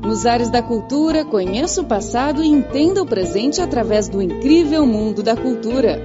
Nos Ares da Cultura, conheça o passado e entenda o presente através do incrível mundo da cultura.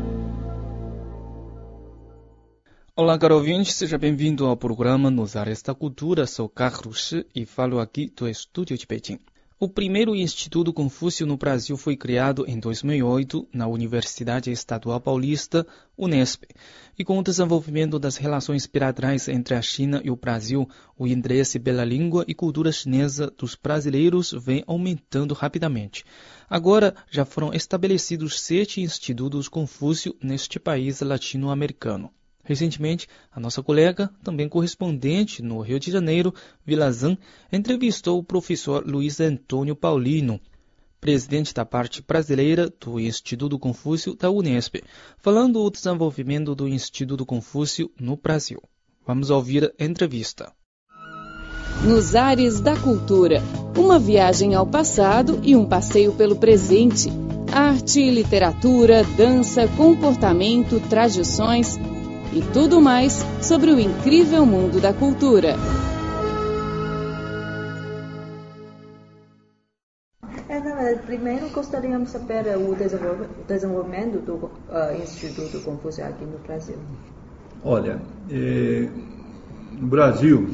Olá, caro ouvinte, seja bem-vindo ao programa Nos Ares da Cultura. Sou Carlos Shi e falo aqui do estúdio de Pequim. O primeiro Instituto Confúcio no Brasil foi criado em 2008 na Universidade Estadual Paulista, Unesp. E com o desenvolvimento das relações bilaterais entre a China e o Brasil, o interesse pela língua e cultura chinesa dos brasileiros vem aumentando rapidamente. Agora, já foram estabelecidos 7 institutos Confúcio neste país latino-americano. Recentemente, a nossa colega, também correspondente no Rio de Janeiro, Vilazan, entrevistou o professor Luiz Antônio Paulino, presidente da parte brasileira do Instituto Confúcio da Unesp, falando do desenvolvimento do Instituto Confúcio no Brasil. Vamos ouvir a entrevista. Nos Ares da Cultura, uma viagem ao passado e um passeio pelo presente. Arte, literatura, dança, comportamento, tradições e tudo mais sobre o incrível mundo da cultura. Primeiro gostaríamos de saber o desenvolvimento do Instituto Confúcio aqui no Brasil. Olha, no Brasil,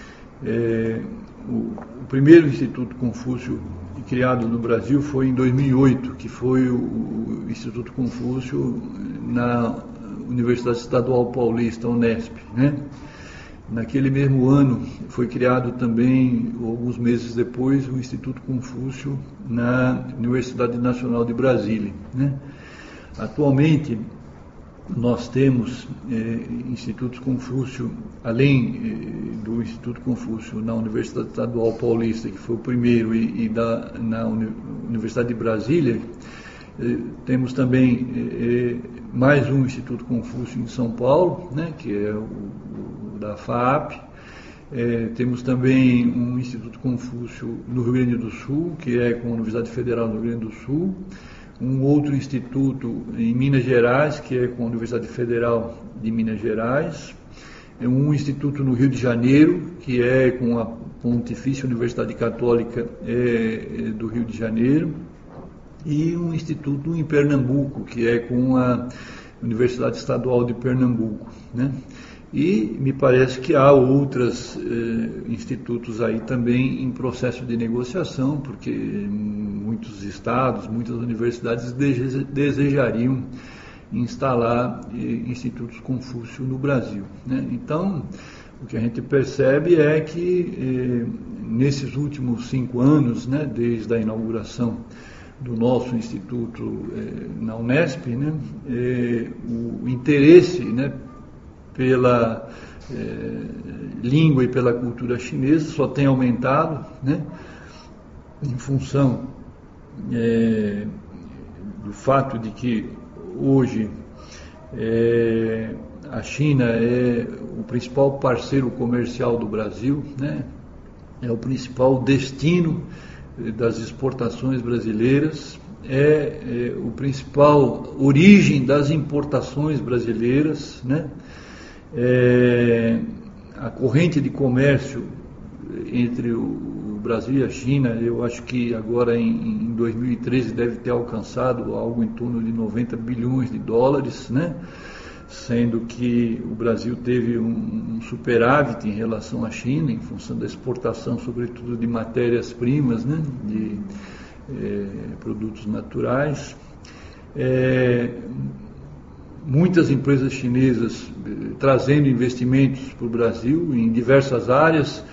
o primeiro Instituto Confúcio criado no Brasil foi em 2008, que foi o Instituto Confúcio na Universidade Estadual Paulista, Unesp, né? Naquele mesmo ano foi criado também, alguns meses depois, o Instituto Confúcio na Universidade Nacional de Brasília, né? Atualmente, nós temos institutos Confúcio, além do Instituto Confúcio na Universidade Estadual Paulista, que foi o primeiro, na Universidade de Brasília. Temos também mais um Instituto Confúcio em São Paulo, né, que é o da FAAP. Temos também um Instituto Confúcio no Rio Grande do Sul, que é com a Universidade Federal do Rio Grande do Sul. Um outro instituto em Minas Gerais, que é com a Universidade Federal de Minas Gerais. Um instituto no Rio de Janeiro, que é com a Pontifícia Universidade Católica do Rio de Janeiro. E um instituto em Pernambuco, que é com a Universidade Estadual de Pernambuco, né? E me parece que há outros institutos aí também em processo de negociação, porque muitos estados, muitas universidades desejariam instalar institutos Confúcio no Brasil, né? Então, o que a gente percebe é que nesses últimos 5 anos, né, desde a inauguração do nosso instituto na Unesp, né, o interesse, né, pela língua e pela cultura chinesa só tem aumentado, né, em função do fato de que hoje a China é o principal parceiro comercial do Brasil, né, é o principal destino das exportações brasileiras, o principal origem das importações brasileiras, né? A corrente de comércio entre o Brasil e a China, eu acho que agora em 2013 deve ter alcançado algo em torno de 90 bilhões de dólares, né? Sendo que o Brasil teve um superávit em relação à China, em função da exportação, sobretudo de matérias-primas, né, de produtos naturais. Muitas empresas chinesas trazendo investimentos para o Brasil em diversas áreas,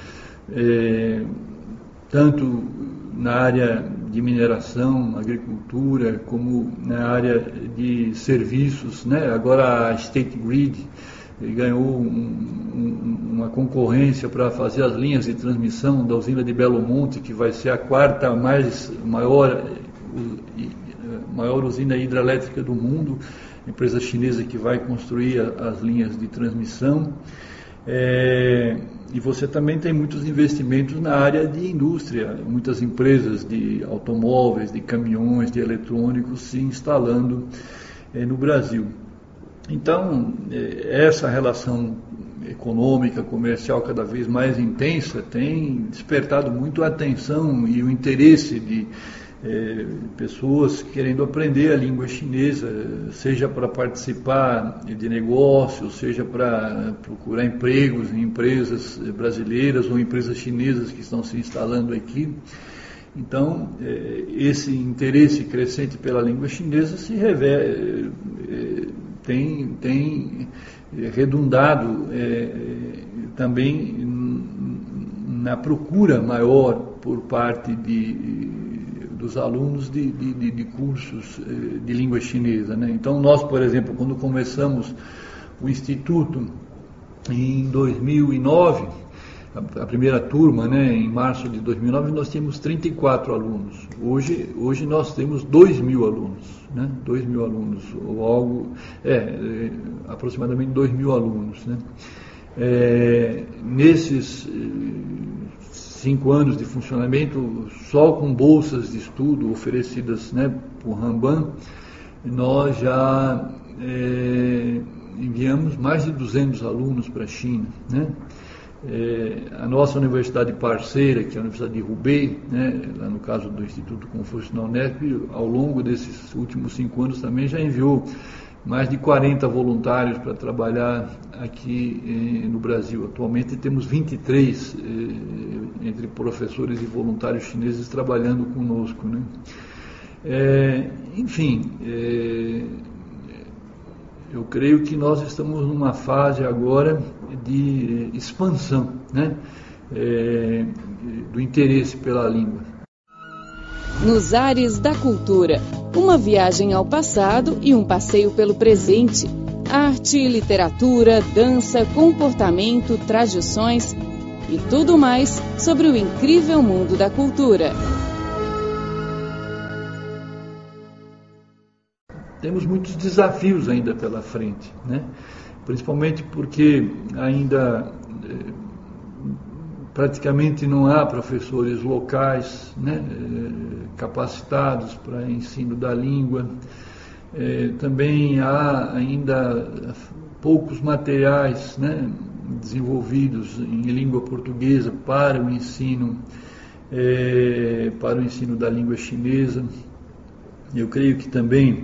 tanto na área de mineração, agricultura, como na área de serviços, né? Agora a State Grid ganhou uma concorrência para fazer as linhas de transmissão da usina de Belo Monte, que vai ser a quarta maior usina hidrelétrica do mundo, empresa chinesa que vai construir as linhas de transmissão. E você também tem muitos investimentos na área de indústria, muitas empresas de automóveis, de caminhões, de eletrônicos se instalando no Brasil. Então, essa relação econômica, comercial cada vez mais intensa, tem despertado muito a atenção e o interesse de pessoas querendo aprender a língua chinesa, seja para participar de negócios, seja para procurar empregos em empresas brasileiras ou empresas chinesas que estão se instalando aqui. Então, esse interesse crescente pela língua chinesa se revela, tem redundado também na procura maior por parte dos alunos de cursos de língua chinesa, né? Então, nós, por exemplo, quando começamos o Instituto em 2009, a primeira turma, né, em março de 2009, nós tínhamos 34 alunos. Hoje nós temos 2.000 alunos, né? 2.000 alunos, ou algo, aproximadamente 2.000 alunos, né? Nesses 5 anos de funcionamento, só com bolsas de estudo oferecidas, né, por Ramban, nós já enviamos mais de 200 alunos para a China, né? A nossa universidade parceira, que é a Universidade de Hubei, né, lá no caso do Instituto Confúcio na Unesp, ao longo desses últimos 5 anos também já enviou mais de 40 voluntários para trabalhar aqui no Brasil. Atualmente temos 23 entre professores e voluntários chineses trabalhando conosco, né? Eu creio que nós estamos numa fase agora de expansão, né, do interesse pela língua. Nos Ares da Cultura, uma viagem ao passado e um passeio pelo presente. Arte, literatura, dança, comportamento, tradições e tudo mais sobre o incrível mundo da cultura. Temos muitos desafios ainda pela frente, né? Principalmente porque ainda praticamente não há professores locais, né, capacitados para ensino da língua. Também há ainda poucos materiais, né, desenvolvidos em língua portuguesa para o ensino da língua chinesa. Eu creio que também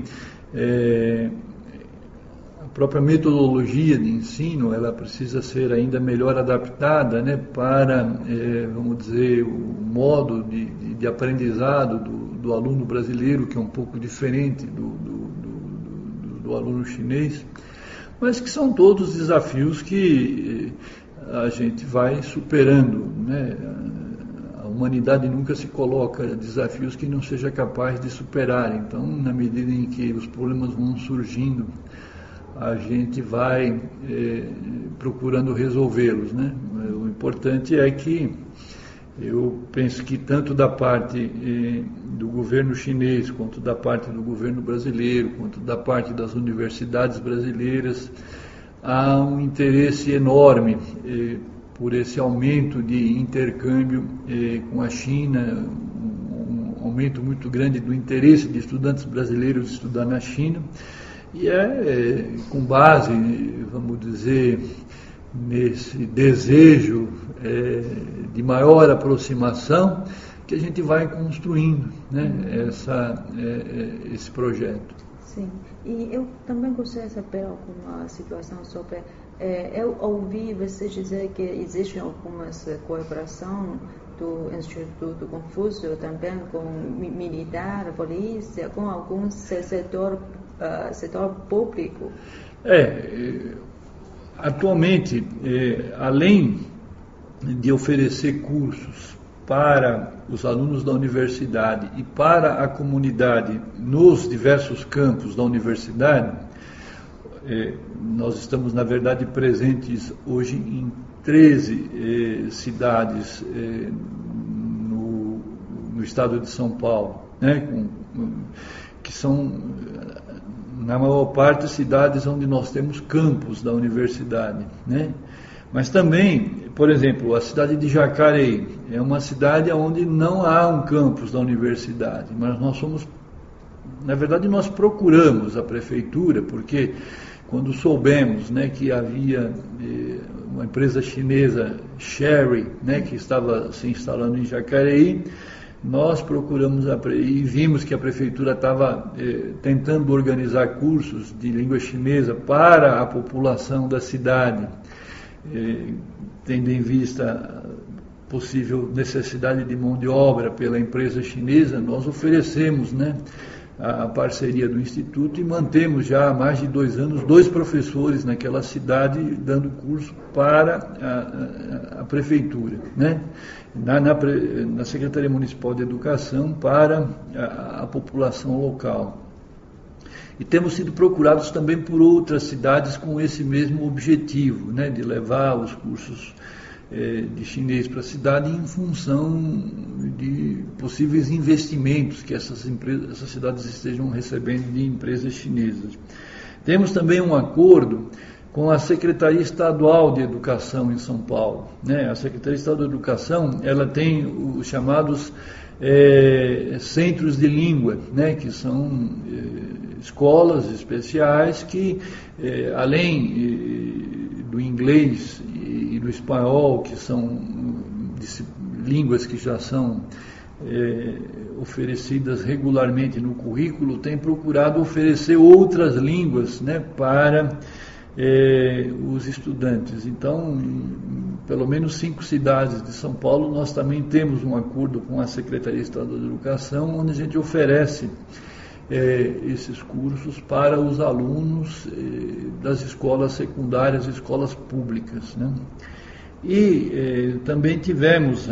a própria metodologia de ensino, ela precisa ser ainda melhor adaptada, né, para, vamos dizer, o modo de aprendizado do aluno brasileiro, que é um pouco diferente do aluno chinês, mas que são todos desafios que a gente vai superando, né? A humanidade nunca se coloca desafios que não seja capaz de superar. Então, na medida em que os problemas vão surgindo, a gente vai procurando resolvê-los, né? O importante é que eu penso que tanto da parte do governo chinês, quanto da parte do governo brasileiro, quanto da parte das universidades brasileiras, há um interesse enorme por esse aumento de intercâmbio com a China, um aumento muito grande do interesse de estudantes brasileiros estudar na China, e com base, vamos dizer, nesse desejo de maior aproximação que a gente vai construindo, né, esse projeto. Sim, e eu também gostaria de saber alguma situação sobre... eu ouvi você dizer que existe alguma colaboração do Instituto Confúcio também com militar, polícia, com algum setor público. Atualmente, além de oferecer cursos para os alunos da universidade e para a comunidade nos diversos campos da universidade, nós estamos, na verdade, presentes hoje em 13 cidades no estado de São Paulo, né, que são, na maior parte, cidades onde nós temos campus da universidade, né? Mas também, por exemplo, a cidade de Jacareí é uma cidade onde não há um campus da universidade, mas nós procuramos a prefeitura, porque quando soubemos, né, que havia uma empresa chinesa, Sherry, né, que estava se instalando em Jacareí, nós procuramos e vimos que a prefeitura estava tentando organizar cursos de língua chinesa para a população da cidade, tendo em vista a possível necessidade de mão de obra pela empresa chinesa. Nós oferecemos, né, a parceria do Instituto e mantemos já há mais de 2 anos 2 professores naquela cidade dando curso para a prefeitura, né? Na Secretaria Municipal de Educação para a população local. E temos sido procurados também por outras cidades com esse mesmo objetivo, né, de levar os cursos de chinês para a cidade em função de possíveis investimentos que essas cidades estejam recebendo de empresas chinesas. Temos também um acordo com a Secretaria Estadual de Educação em São Paulo, né? A Secretaria Estadual de Educação, ela tem os chamados centros de língua, né? Que são escolas especiais que, além do inglês e do espanhol, que são línguas que já são oferecidas regularmente no currículo, tem procurado oferecer outras línguas, né, para os estudantes. Então, em pelo menos 5 cidades de São Paulo, nós também temos um acordo com a Secretaria Estadual de Educação, onde a gente oferece esses cursos para os alunos das escolas secundárias, escolas públicas, né? E também tivemos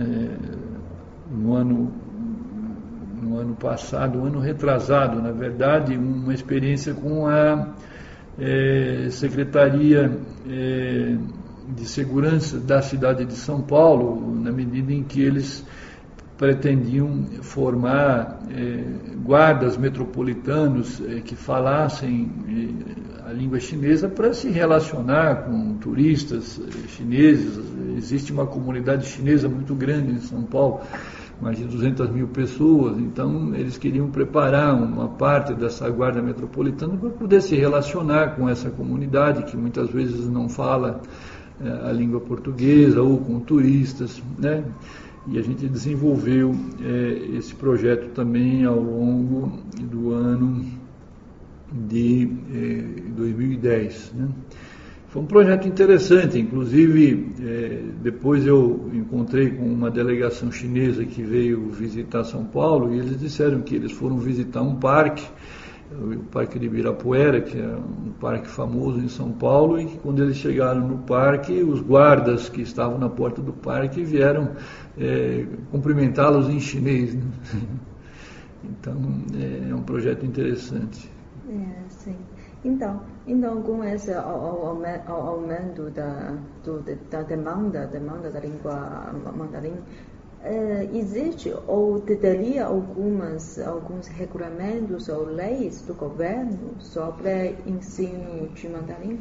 no ano passado, ano retrasado, na verdade, uma experiência com a Secretaria de Segurança da cidade de São Paulo, na medida em que eles pretendiam formar guardas metropolitanos que falassem a língua chinesa para se relacionar com turistas chineses. Existe uma comunidade chinesa muito grande em São Paulo, mais de 200 mil pessoas, então eles queriam preparar uma parte dessa guarda metropolitana para poder se relacionar com essa comunidade que muitas vezes não fala a língua portuguesa ou com turistas, né? E a gente desenvolveu esse projeto também ao longo do ano de 2010, né? Foi um projeto interessante, inclusive depois eu encontrei com uma delegação chinesa que veio visitar São Paulo e eles disseram que eles foram visitar um parque, o Parque de Ibirapuera, que é um parque famoso em São Paulo, e que quando eles chegaram no parque, os guardas que estavam na porta do parque vieram cumprimentá-los em chinês, né? Então é um projeto interessante. Sim. Então com esse aumento da demanda da língua mandarim, existe ou teria alguns regulamentos ou leis do governo sobre ensino de mandarim?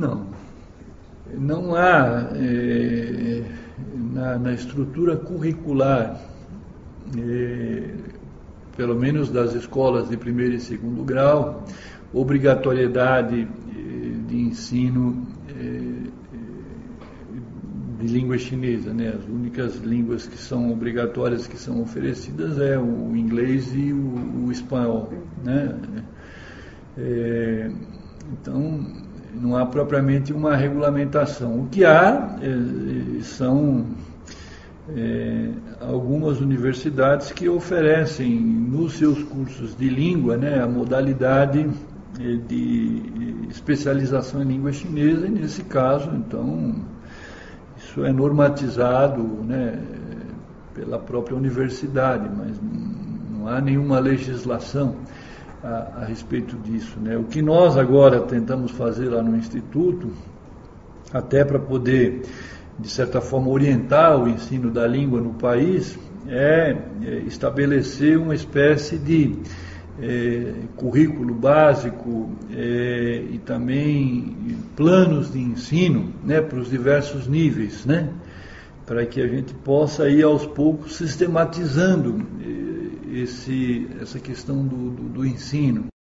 Não há na estrutura curricular, pelo menos das escolas de 1º e 2º grau, obrigatoriedade de ensino de língua chinesa, né? As únicas línguas que são obrigatórias, que são oferecidas, é o inglês e o espanhol, né? Então, não há propriamente uma regulamentação. O que há são algumas universidades que oferecem nos seus cursos de língua, né, a modalidade de especialização em língua chinesa, e nesse caso, então, isso é normatizado, né, pela própria universidade, mas não há nenhuma legislação a respeito disso, né? O que nós agora tentamos fazer lá no Instituto, até para poder, de certa forma, orientar o ensino da língua no país, é estabelecer uma espécie de currículo básico e também planos de ensino, né, para os diversos níveis, né, para que a gente possa ir aos poucos sistematizando essa questão do ensino.